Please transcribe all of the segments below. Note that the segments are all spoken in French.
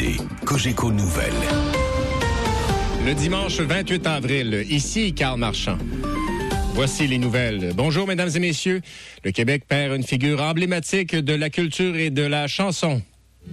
JMD, Cogeco Nouvelles. Le dimanche 28 avril, ici Karl Marchand. Voici les nouvelles. Bonjour, mesdames et messieurs. Le Québec perd une figure emblématique de la culture et de la chanson.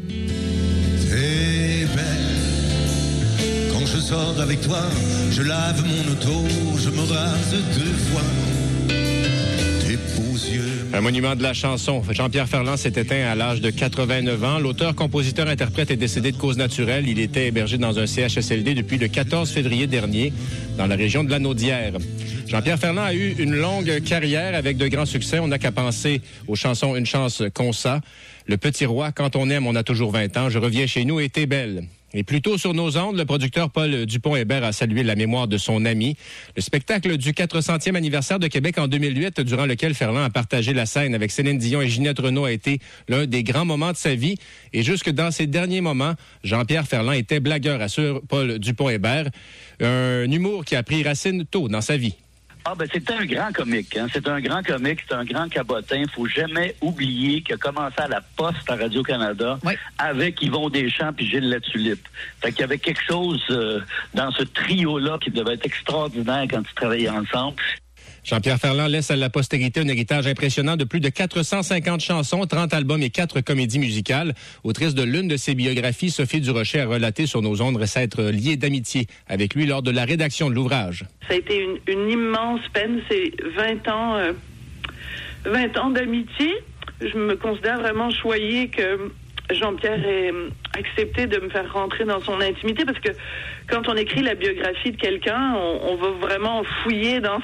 T'es belle. Quand je sors avec toi, je lave mon auto, je me rase 2 fois. Tes beaux yeux. Un monument de la chanson. Jean-Pierre Ferland s'est éteint à l'âge de 89 ans. L'auteur, compositeur, interprète est décédé de cause naturelle. Il était hébergé dans un CHSLD depuis le 14 février dernier, dans la région de Lanaudière. Jean-Pierre Ferland a eu une longue carrière avec de grands succès. On n'a qu'à penser aux chansons Une chance qu'on ça, Le Petit Roi, Quand on aime, on a toujours 20 ans, Je reviens chez nous et T'es belle. Et plus tôt sur nos ondes, le producteur Paul Dupont-Hébert a salué la mémoire de son ami. Le spectacle du 400e anniversaire de Québec en 2008, durant lequel Ferland a partagé la scène avec Céline Dion et Ginette Renault, a été l'un des grands moments de sa vie. Et jusque dans ses derniers moments, Jean-Pierre Ferland était blagueur, assure Paul Dupont-Hébert. Un humour qui a pris racine tôt dans sa vie. Ah ben c'est un grand comique, hein. C'est un grand comique, c'est un grand cabotin. Faut jamais oublier qu'il a commencé à la Poste à Radio-Canada avec Yvon Deschamps puis Gilles Latulippe. Fait qu'il y avait quelque chose dans ce trio-là qui devait être extraordinaire quand ils travaillaient ensemble. Jean-Pierre Ferland laisse à la postérité un héritage impressionnant de plus de 450 chansons, 30 albums et 4 comédies musicales. Autrice de l'une de ses biographies, Sophie Durocher a relaté sur nos ondes s'être liée d'amitié avec lui lors de la rédaction de l'ouvrage. Ça a été une immense peine, c'est 20 ans d'amitié. Je me considère vraiment choyée que Jean-Pierre ait accepté de me faire rentrer dans son intimité, parce que quand on écrit la biographie de quelqu'un, on va vraiment fouiller dans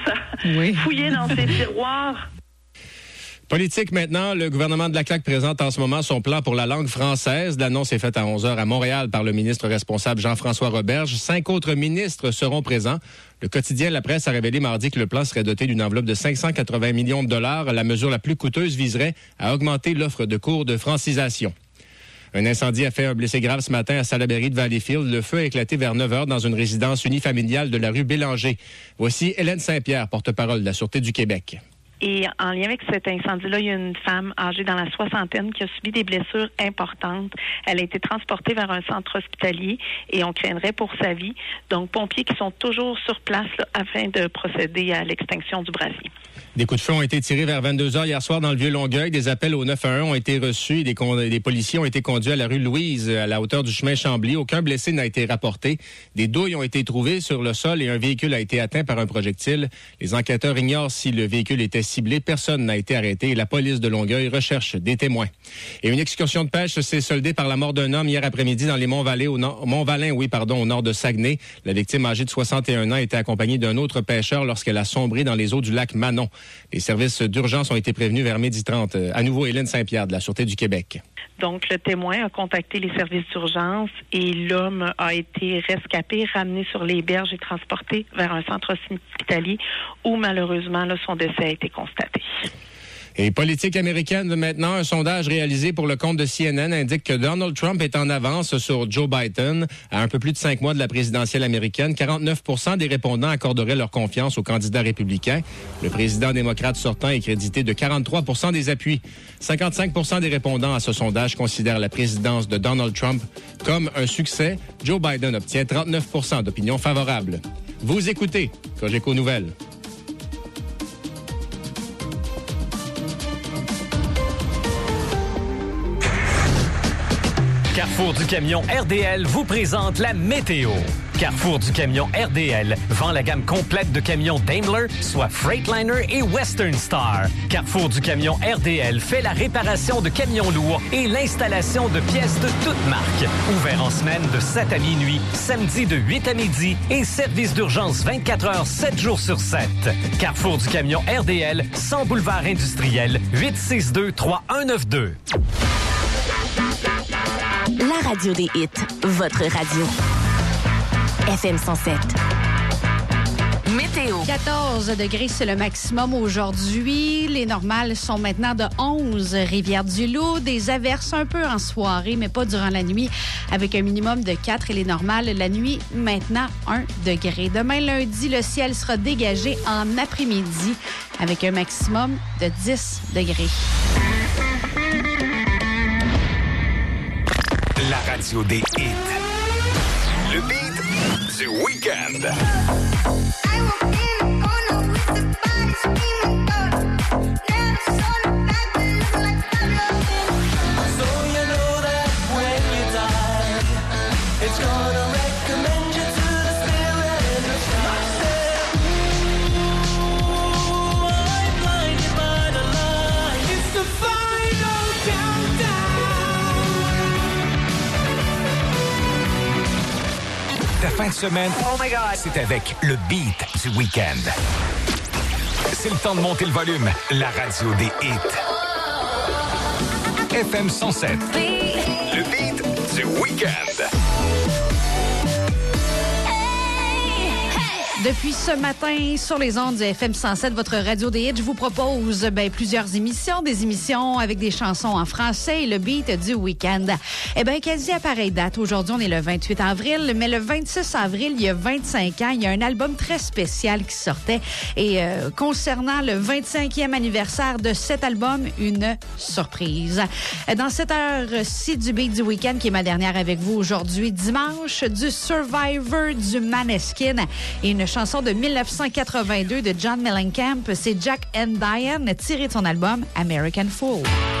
ses tiroirs. Politique maintenant, le gouvernement de la CAQ présente en ce moment son plan pour la langue française. L'annonce est faite à 11h à Montréal par le ministre responsable Jean-François Roberge. 5 autres ministres seront présents. Le quotidien La Presse a révélé mardi que le plan serait doté d'une enveloppe de 580 millions de dollars. La mesure la plus coûteuse viserait à augmenter l'offre de cours de francisation. Un incendie a fait un blessé grave ce matin à Salaberry de Valleyfield. Le feu a éclaté vers 9h dans une résidence unifamiliale de la rue Bélanger. Voici Hélène Saint-Pierre, porte-parole de la Sûreté du Québec. Et en lien avec cet incendie-là, il y a une femme âgée dans la soixantaine qui a subi des blessures importantes. Elle a été transportée vers un centre hospitalier et on craindrait pour sa vie. Donc, pompiers qui sont toujours sur place là, afin de procéder à l'extinction du brasier. Des coups de feu ont été tirés vers 22h hier soir dans le Vieux-Longueuil. Des appels au 911 ont été reçus. Des policiers ont été conduits à la rue Louise, à la hauteur du chemin Chambly. Aucun blessé n'a été rapporté. Des douilles ont été trouvées sur le sol et un véhicule a été atteint par un projectile. Les enquêteurs ignorent si le véhicule était ciblé. Personne n'a été arrêté et la police de Longueuil recherche des témoins. Et une excursion de pêche s'est soldée par la mort d'un homme hier après-midi dans les Monts-Valin, au nord de Saguenay. La victime âgée de 61 ans était accompagnée d'un autre pêcheur lorsqu'elle a sombré dans les eaux du lac Manon. Les services d'urgence ont été prévenus vers 12h30. À nouveau, Hélène Saint-Pierre de la Sûreté du Québec. Donc, le témoin a contacté les services d'urgence et l'homme a été rescapé, ramené sur les berges et transporté vers un centre hospitalier où, malheureusement, là, son décès a été constaté. Et politique américaine maintenant, un sondage réalisé pour le compte de CNN indique que Donald Trump est en avance sur Joe Biden. À un peu plus de 5 mois de la présidentielle américaine, 49% des répondants accorderaient leur confiance au candidat républicain. Le président démocrate sortant est crédité de 43% des appuis. 55% des répondants à ce sondage considèrent la présidence de Donald Trump comme un succès. Joe Biden obtient 39% d'opinions favorables. Vous écoutez Cogeco Nouvelles. Carrefour du camion RDL vous présente la météo. Carrefour du camion RDL vend la gamme complète de camions Daimler, soit Freightliner et Western Star. Carrefour du camion RDL fait la réparation de camions lourds et l'installation de pièces de toutes marques. Ouvert en semaine de 7 à minuit, samedi de 8 à midi et service d'urgence 24 heures, 7 jours sur 7. Carrefour du camion RDL, 100 boulevard industriel, 862-3192. La radio des hits, votre radio. FM 107. Météo. 14 degrés, c'est le maximum aujourd'hui. Les normales sont maintenant de 11. Rivière-du-Loup, des averses un peu en soirée, mais pas durant la nuit, avec un minimum de 4. Et les normales, la nuit, maintenant 1 degré. Demain, lundi, le ciel sera dégagé en après-midi, avec un maximum de 10 degrés. La radio des hits. Le beat du week-end. It's gonna recommend you to the spirit and the myself. Ooh, I'm blinded by the light. It's the final countdown. Ta fin de semaine, oh my God, c'est avec le beat du week-end. C'est le temps de monter le volume. La radio des hits. FM 107. Le beat du week-end. Depuis ce matin, sur les ondes du FM 107, votre radio des hits, je vous propose plusieurs émissions, des émissions avec des chansons en français et le beat du week-end. Quasi à pareille date. Aujourd'hui, on est le 28 avril, mais le 26 avril, il y a 25 ans, il y a un album très spécial qui sortait. Et concernant le 25e anniversaire de cet album, une surprise. Dans cette heure-ci du beat du week-end, qui est ma dernière avec vous aujourd'hui, dimanche, du Survivor du Maneskin et une chanson de 1982 de John Mellencamp, c'est Jack and Diane, tiré de son album American Fool.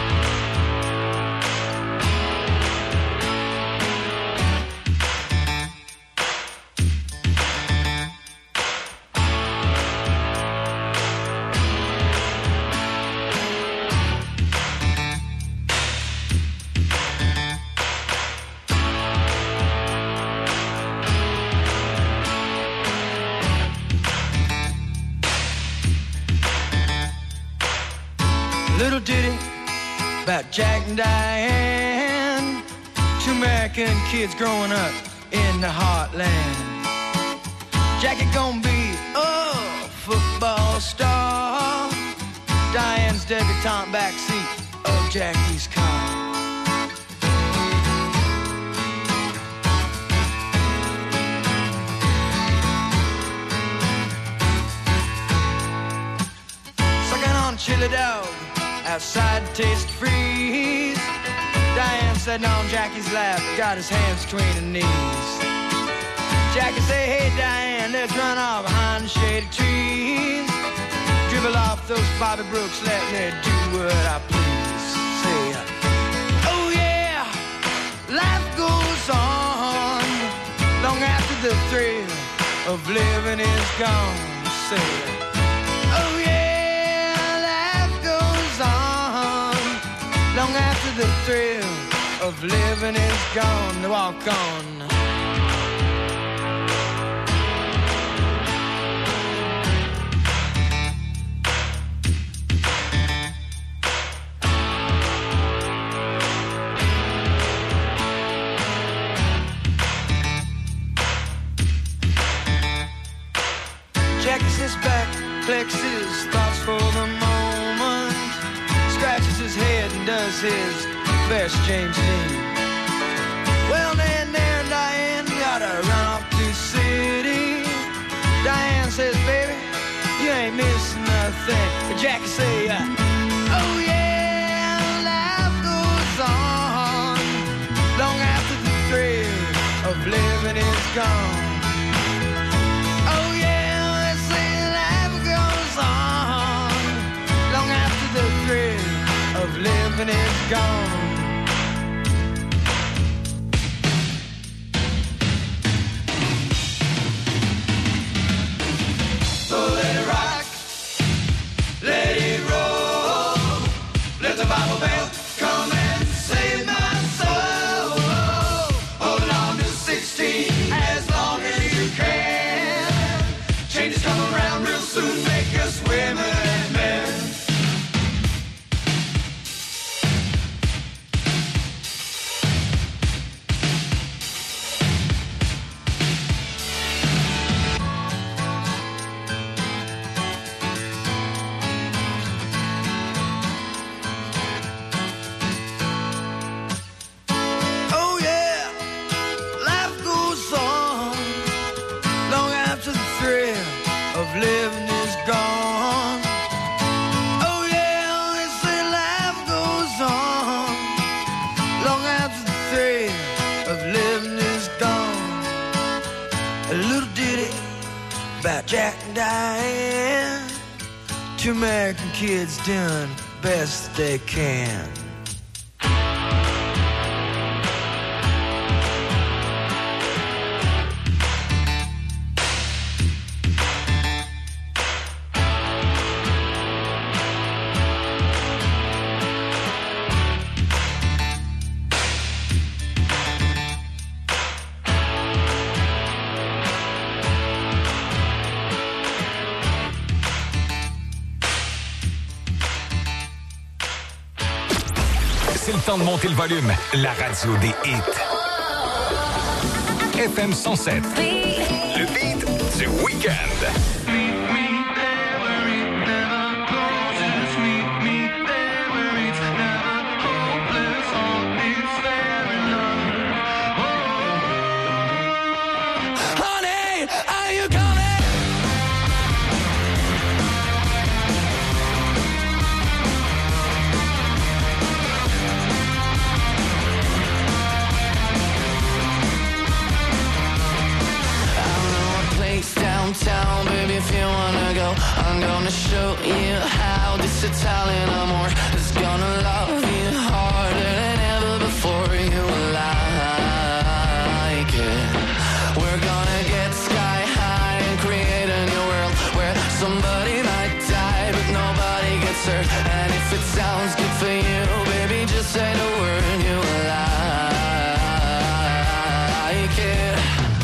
Little ditty about Jack and Diane, two American kids growing up in the heartland. Jackie gonna be a football star, Diane's debutante backseat of Jackie's car. Sucking on a chili dog outside taste freeze. Diane sitting on Jackie's lap, got his hands between her knees. Jackie say, hey Diane, let's run off behind the shady trees. Dribble off those Bobby Brooks, let me do what I please. Say, oh yeah, life goes on long after the thrill of living is gone. Say, oh yeah, life goes on long after the thrill of living is gone. Walk on. Jackie sits back, flexes thoughts for the moment, scratches his head and does his best James Dean. Well, then there, Diane, gotta run off to the city. Diane says, baby, you ain't missing nothing. But Jackie say, oh yeah, life goes on long after the thrill of living is gone. Oh yeah, they say life goes on long after the thrill of living is gone. So let it rock, let it roll, let the Bible bell come and save my soul. Holding on to 16 as long as you can. Changes come around real soon, make us women and men. Oh yeah, life goes on long after the thrill of living is gone. Oh yeah, they say life goes on long after the thrill Jack and Diane, two American kids doing the best they can. C'est le temps de monter le volume. La radio des hits. FM 107. Le beat du week-end. Downtown, baby, if you wanna go, I'm gonna show you how this Italian amor is gonna love you harder than ever before. You will like it. We're gonna get sky high and create a new world where somebody might die but nobody gets hurt. And if it sounds good for you, baby, just say the word. You will like it.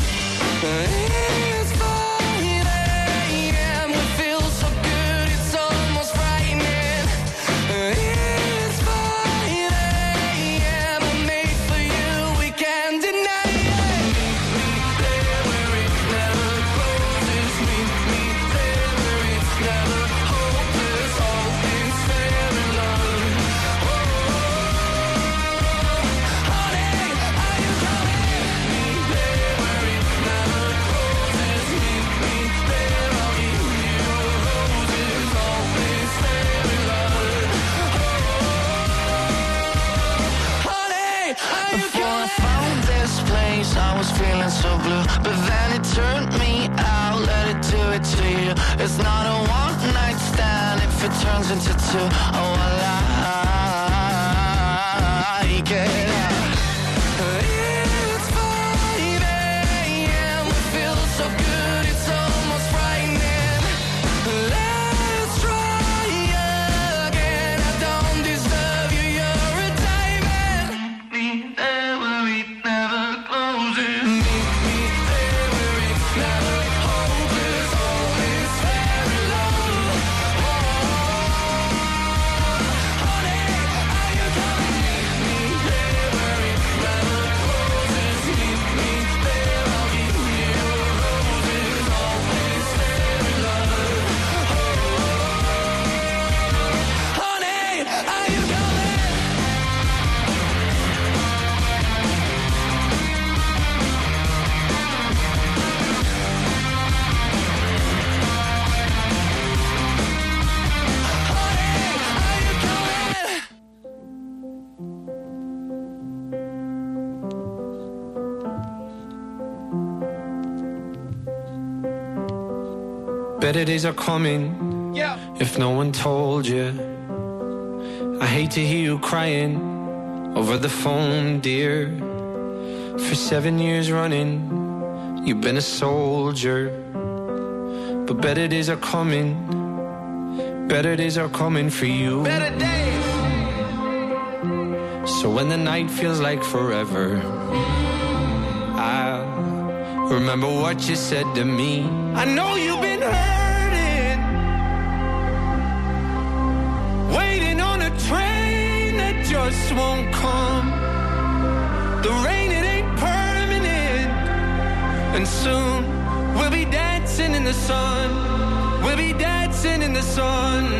I was feeling so blue, but then it turned me out. Let it do it to you. It's not a one-night stand if it turns into two. Oh, I like it. It's 5 a.m. It feels so good, it's almost frightening. Let's try again. I don't deserve you, you're a diamond. Meet there where it never closes. Meet me there where it's never hopeless. All is very low. Honey, are you coming? Meet me there where it never closes. Meet me there, I'll give you roses. All is very low. Honey, are you coming? Better days are coming, if no one told you. I hate to hear you crying over the phone, dear. For 7 years running, you've been a soldier. But better days are coming, better days are coming for you. Better days. So when the night feels like forever, I'll remember what you said to me. I know you've been hurting, waiting on a train that just won't come. The rain, it ain't permanent, and soon we'll be dancing in the sun. We'll be dancing in the sun.